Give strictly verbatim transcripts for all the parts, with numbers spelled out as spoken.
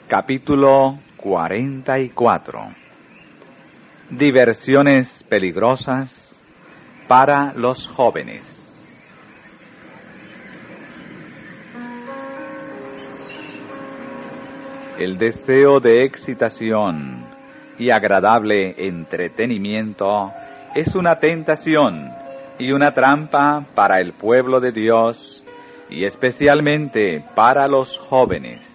Capítulo cuarenta y cuatro. Diversiones peligrosas para los jóvenes. El deseo de excitación y agradable entretenimiento es una tentación y una trampa para el pueblo de Dios y especialmente para los jóvenes.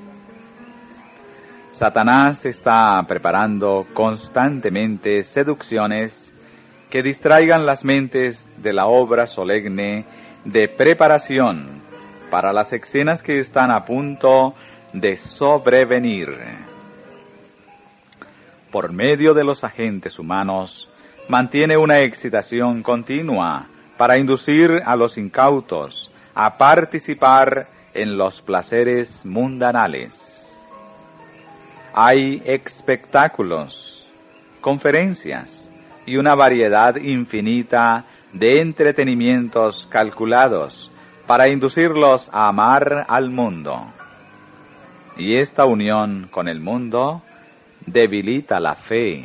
Satanás está preparando constantemente seducciones que distraigan las mentes de la obra solemne de preparación para las escenas que están a punto de sobrevenir. Por medio de los agentes humanos, mantiene una excitación continua para inducir a los incautos a participar en los placeres mundanales. Hay espectáculos, conferencias y una variedad infinita de entretenimientos calculados para inducirlos a amar al mundo. Y esta unión con el mundo debilita la fe.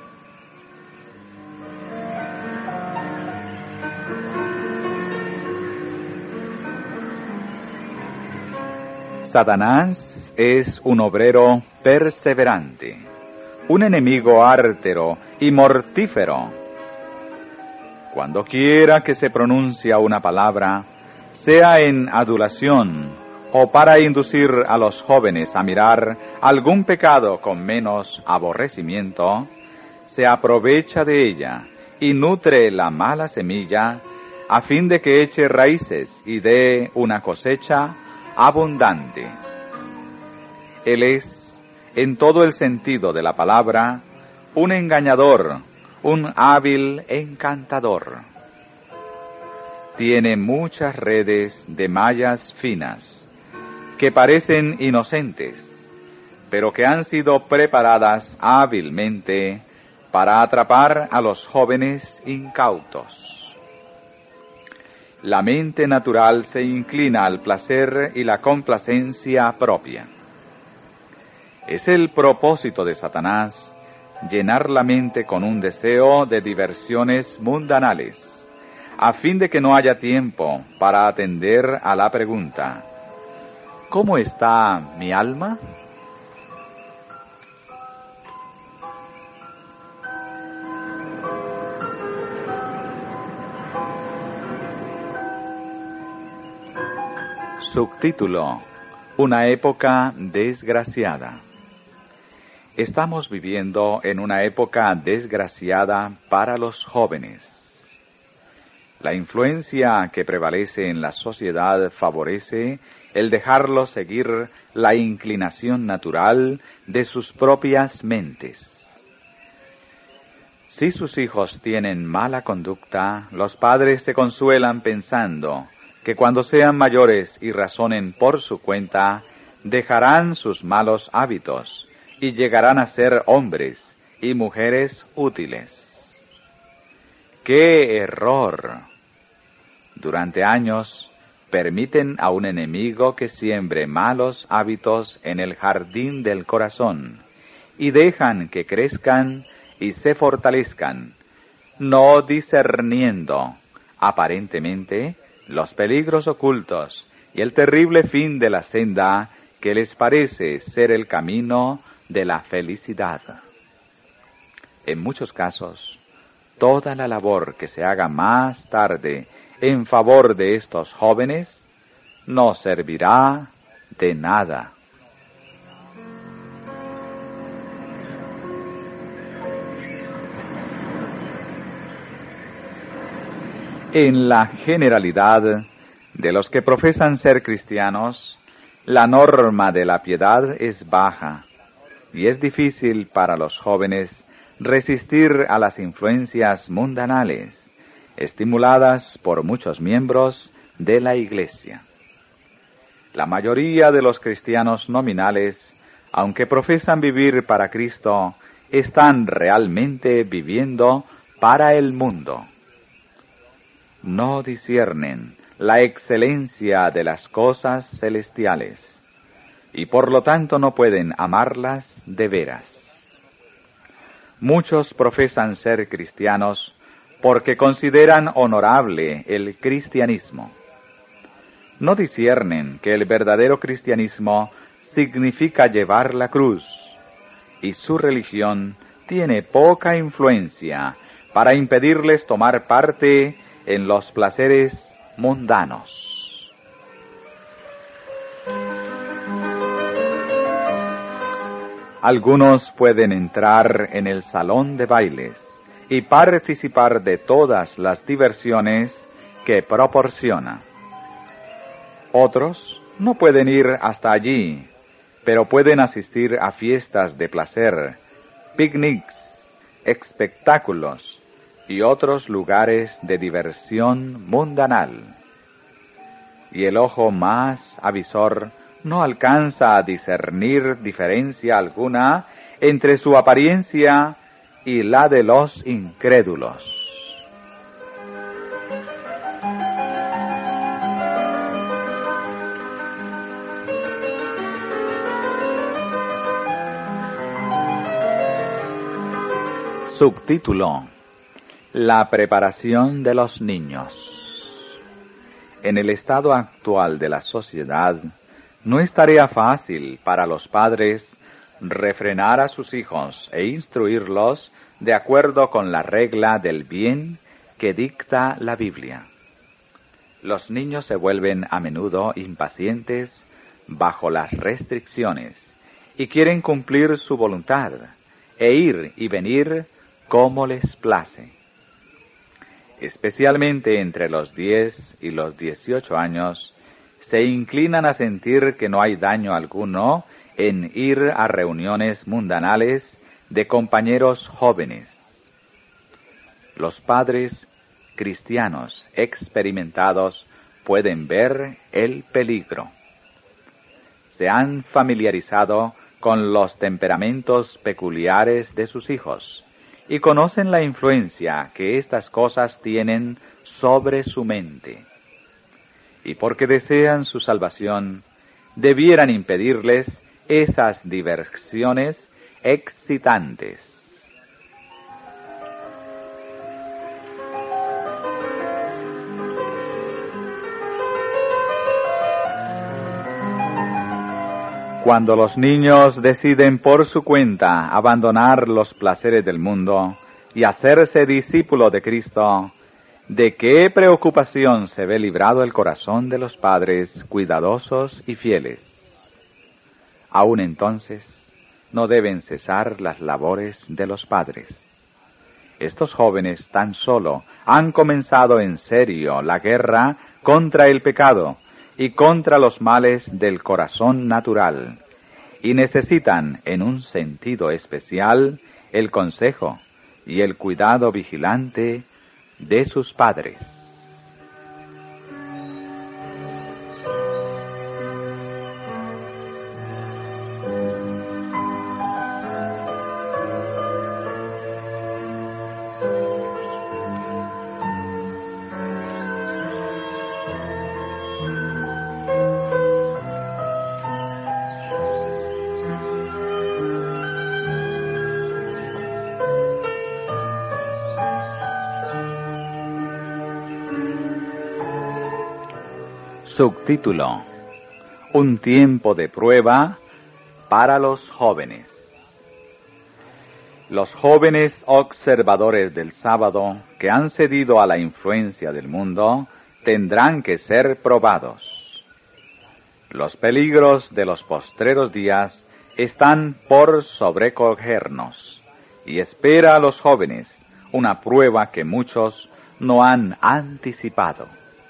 Satanás es un obrero perseverante, un enemigo ártero y mortífero. Cuando quiera que se pronuncia una palabra, sea en adulación o para inducir a los jóvenes a mirar algún pecado con menos aborrecimiento, se aprovecha de ella y nutre la mala semilla a fin de que eche raíces y dé una cosecha abundante. Él es, en todo el sentido de la palabra, un engañador, un hábil encantador. Tiene muchas redes de mallas finas, que parecen inocentes, pero que han sido preparadas hábilmente para atrapar a los jóvenes incautos. La mente natural se inclina al placer y la complacencia propia. Es el propósito de Satanás llenar la mente con un deseo de diversiones mundanales, a fin de que no haya tiempo para atender a la pregunta: ¿cómo está mi alma? Subtítulo: Una época desgraciada. Estamos viviendo en una época desgraciada para los jóvenes. La influencia que prevalece en la sociedad favorece el dejarlos seguir la inclinación natural de sus propias mentes. Si sus hijos tienen mala conducta, los padres se consuelan pensando que cuando sean mayores y razonen por su cuenta, dejarán sus malos hábitos y llegarán a ser hombres y mujeres útiles. ¡Qué error! Durante años permiten a un enemigo que siembre malos hábitos en el jardín del corazón y dejan que crezcan y se fortalezcan, no discerniendo, aparentemente, los peligros ocultos y el terrible fin de la senda que les parece ser el camino de la felicidad. En muchos casos, toda la labor que se haga más tarde en favor de estos jóvenes no servirá de nada. En la generalidad de los que profesan ser cristianos, la norma de la piedad es baja y es difícil para los jóvenes resistir a las influencias mundanales, estimuladas por muchos miembros de la Iglesia. La mayoría de los cristianos nominales, aunque profesan vivir para Cristo, están realmente viviendo para el mundo. No disciernen la excelencia de las cosas celestiales y por lo tanto no pueden amarlas de veras. Muchos profesan ser cristianos porque consideran honorable el cristianismo. No disciernen que el verdadero cristianismo significa llevar la cruz, y su religión tiene poca influencia para impedirles tomar parte en los placeres mundanos. Algunos pueden entrar en el salón de bailes y participar de todas las diversiones que proporciona. Otros no pueden ir hasta allí, pero pueden asistir a fiestas de placer, picnics, espectáculos y otros lugares de diversión mundanal. Y el ojo más avisor no alcanza a discernir diferencia alguna entre su apariencia y la de los incrédulos. Subtítulo: La preparación de los niños. En el estado actual de la sociedad, no es tarea fácil para los padres refrenar a sus hijos e instruirlos de acuerdo con la regla del bien que dicta la Biblia. Los niños se vuelven a menudo impacientes bajo las restricciones y quieren cumplir su voluntad e ir y venir como les place. Especialmente entre los diez y los dieciocho años, se inclinan a sentir que no hay daño alguno en ir a reuniones mundanales de compañeros jóvenes. Los padres cristianos experimentados pueden ver el peligro. Se han familiarizado con los temperamentos peculiares de sus hijos y conocen la influencia que estas cosas tienen sobre su mente. Y porque desean su salvación, debieran impedirles esas diversiones excitantes. Cuando los niños deciden por su cuenta abandonar los placeres del mundo y hacerse discípulo de Cristo, ¿de qué preocupación se ve librado el corazón de los padres cuidadosos y fieles? Aún entonces, no deben cesar las labores de los padres. Estos jóvenes tan solo han comenzado en serio la guerra contra el pecado y contra los males del corazón natural, y necesitan, en un sentido especial, el consejo y el cuidado vigilante de sus padres. Subtítulo: Un tiempo de prueba para los jóvenes. Los jóvenes observadores del sábado que han cedido a la influencia del mundo tendrán que ser probados. Los peligros de los postreros días están por sobrecogernos y espera a los jóvenes una prueba que muchos no han anticipado.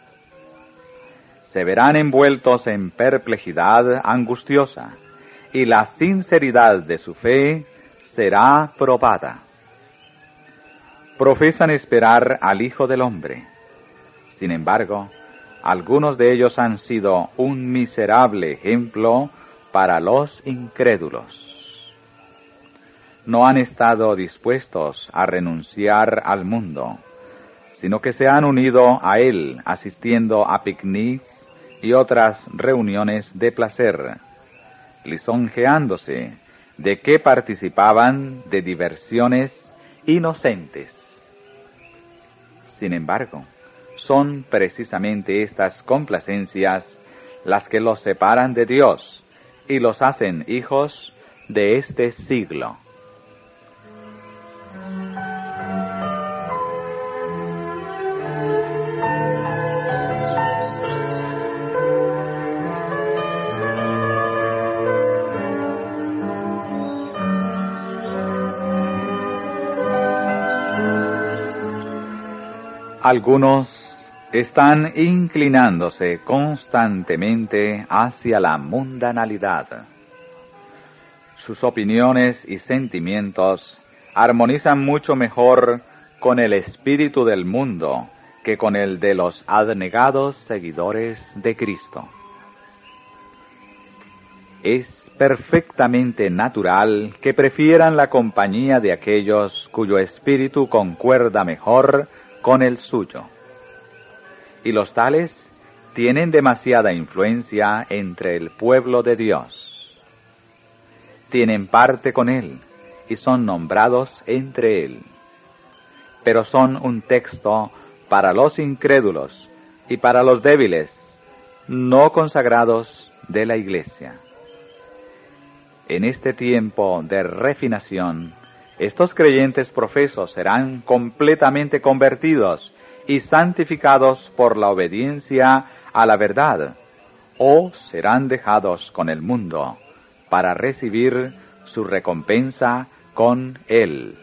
Se verán envueltos en perplejidad angustiosa, y la sinceridad de su fe será probada. Profesan esperar al Hijo del Hombre. Sin embargo, algunos de ellos han sido un miserable ejemplo para los incrédulos. No han estado dispuestos a renunciar al mundo, sino que se han unido a él asistiendo a picnics y otras reuniones de placer, lisonjeándose de que participaban de diversiones inocentes. Sin embargo, son precisamente estas complacencias las que los separan de Dios y los hacen hijos de este siglo. Algunos están inclinándose constantemente hacia la mundanalidad. Sus opiniones y sentimientos armonizan mucho mejor con el espíritu del mundo que con el de los abnegados seguidores de Cristo. Es perfectamente natural que prefieran la compañía de aquellos cuyo espíritu concuerda mejor con el suyo. Y los tales tienen demasiada influencia entre el pueblo de Dios. Tienen parte con Él y son nombrados entre Él. Pero son un texto para los incrédulos y para los débiles, no consagrados de la Iglesia. En este tiempo de refinación, estos creyentes profesos serán completamente convertidos y santificados por la obediencia a la verdad, o serán dejados con el mundo para recibir su recompensa con Él.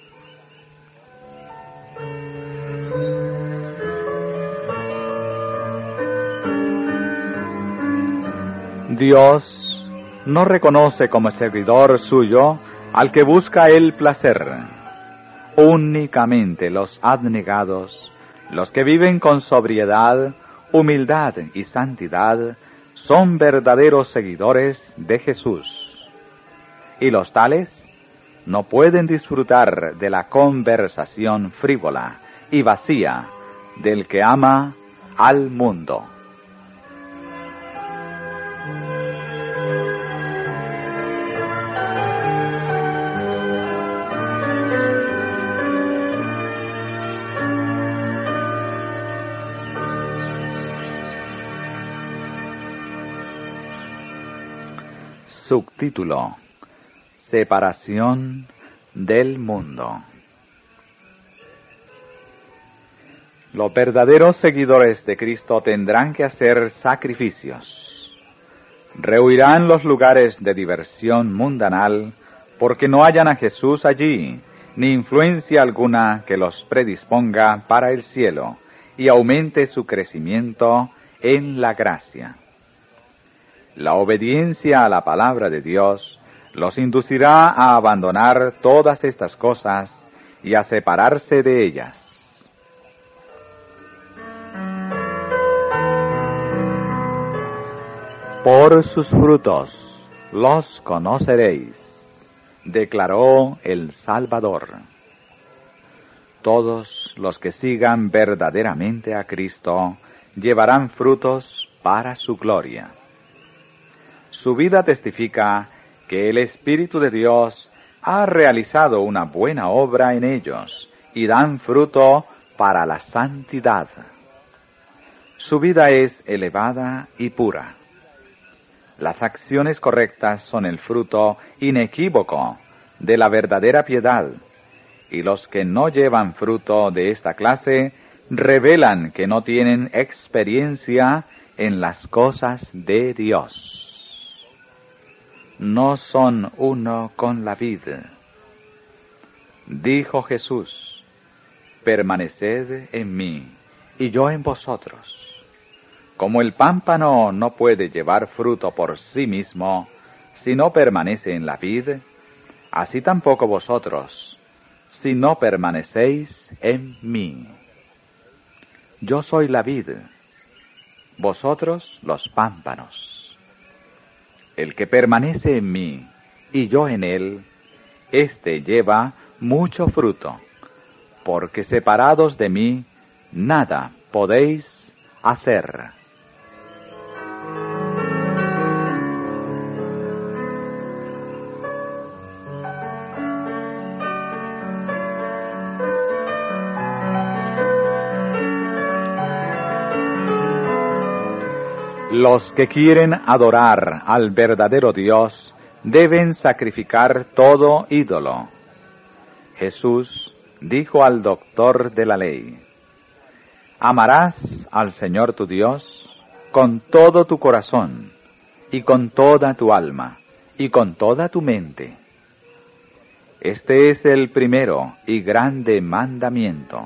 Dios no reconoce como servidor suyo al que busca el placer. Únicamente los abnegados, los que viven con sobriedad, humildad y santidad, son verdaderos seguidores de Jesús. Y los tales no pueden disfrutar de la conversación frívola y vacía del que ama al mundo. Subtítulo: Separación del mundo. Los verdaderos seguidores de Cristo tendrán que hacer sacrificios. Rehuirán los lugares de diversión mundanal porque no hallan a Jesús allí, ni influencia alguna que los predisponga para el cielo y aumente su crecimiento en la gracia. La obediencia a la palabra de Dios los inducirá a abandonar todas estas cosas y a separarse de ellas. Por sus frutos los conoceréis, declaró el Salvador. Todos los que sigan verdaderamente a Cristo llevarán frutos para su gloria. Su vida testifica que el Espíritu de Dios ha realizado una buena obra en ellos y dan fruto para la santidad. Su vida es elevada y pura. Las acciones correctas son el fruto inequívoco de la verdadera piedad, y los que no llevan fruto de esta clase revelan que no tienen experiencia en las cosas de Dios. No son uno con la vid. Dijo Jesús: permaneced en mí, y yo en vosotros. Como el pámpano no puede llevar fruto por sí mismo si no permanece en la vid, así tampoco vosotros, si no permanecéis en mí. Yo soy la vid, vosotros los pámpanos. El que permanece en mí y yo en él, éste lleva mucho fruto, porque separados de mí nada podéis hacer. Los que quieren adorar al verdadero Dios deben sacrificar todo ídolo. Jesús dijo al doctor de la ley: amarás al Señor tu Dios con todo tu corazón, y con toda tu alma, y con toda tu mente. Este es el primero y grande mandamiento.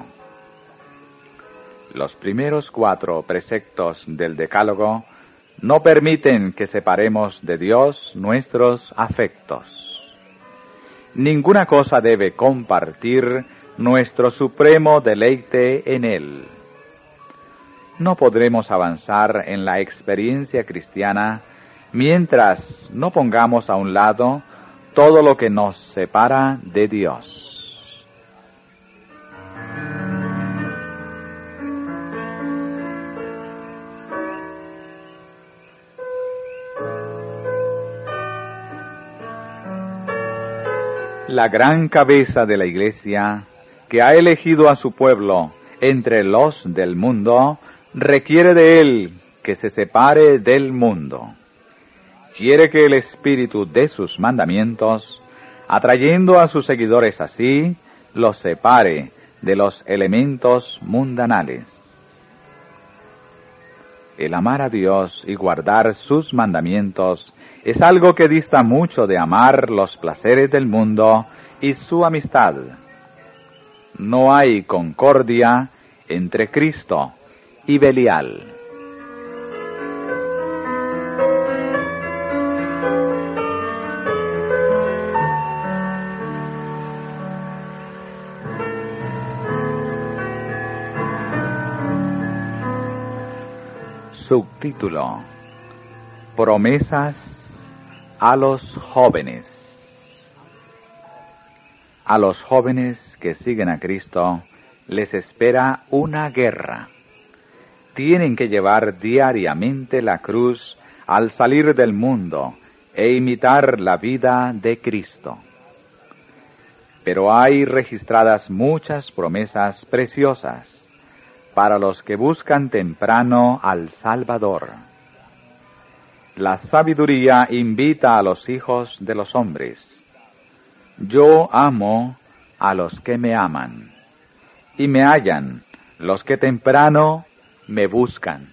Los primeros cuatro preceptos del Decálogo no permiten que separemos de Dios nuestros afectos. Ninguna cosa debe compartir nuestro supremo deleite en Él. No podremos avanzar en la experiencia cristiana mientras no pongamos a un lado todo lo que nos separa de Dios. La gran cabeza de la Iglesia, que ha elegido a su pueblo entre los del mundo, requiere de él que se separe del mundo. Quiere que el espíritu de sus mandamientos, atrayendo a sus seguidores así, los separe de los elementos mundanales. El amar a Dios y guardar sus mandamientos es algo que dista mucho de amar los placeres del mundo y su amistad. No hay concordia entre Cristo y Belial. Subtítulo: Promesas a los jóvenes. A los jóvenes que siguen a Cristo les espera una guerra. Tienen que llevar diariamente la cruz al salir del mundo e imitar la vida de Cristo. Pero hay registradas muchas promesas preciosas para los que buscan temprano al Salvador. La sabiduría invita a los hijos de los hombres: yo amo a los que me aman, y me hallan los que temprano me buscan.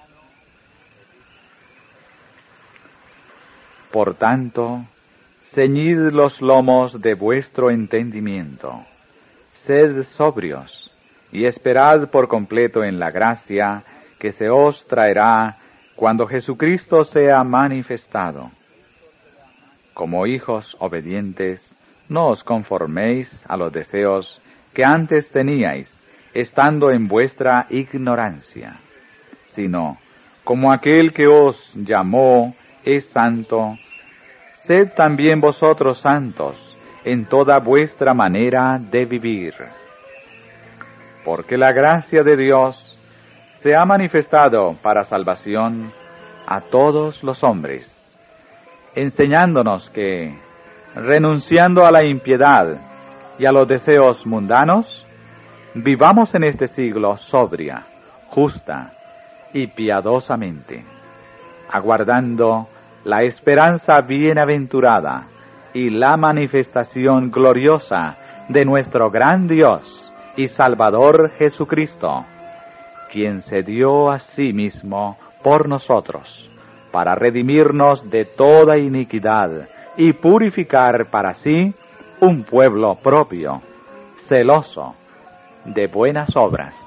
Por tanto, ceñid los lomos de vuestro entendimiento, sed sobrios, y esperad por completo en la gracia que se os traerá cuando Jesucristo sea manifestado. Como hijos obedientes, no os conforméis a los deseos que antes teníais, estando en vuestra ignorancia, sino, como aquel que os llamó es santo, sed también vosotros santos en toda vuestra manera de vivir. Porque la gracia de Dios se ha manifestado para salvación a todos los hombres, enseñándonos que, renunciando a la impiedad y a los deseos mundanos, vivamos en este siglo sobria, justa y piadosamente, aguardando la esperanza bienaventurada y la manifestación gloriosa de nuestro gran Dios y Salvador Jesucristo, quien se dio a sí mismo por nosotros, para redimirnos de toda iniquidad y purificar para sí un pueblo propio, celoso de buenas obras.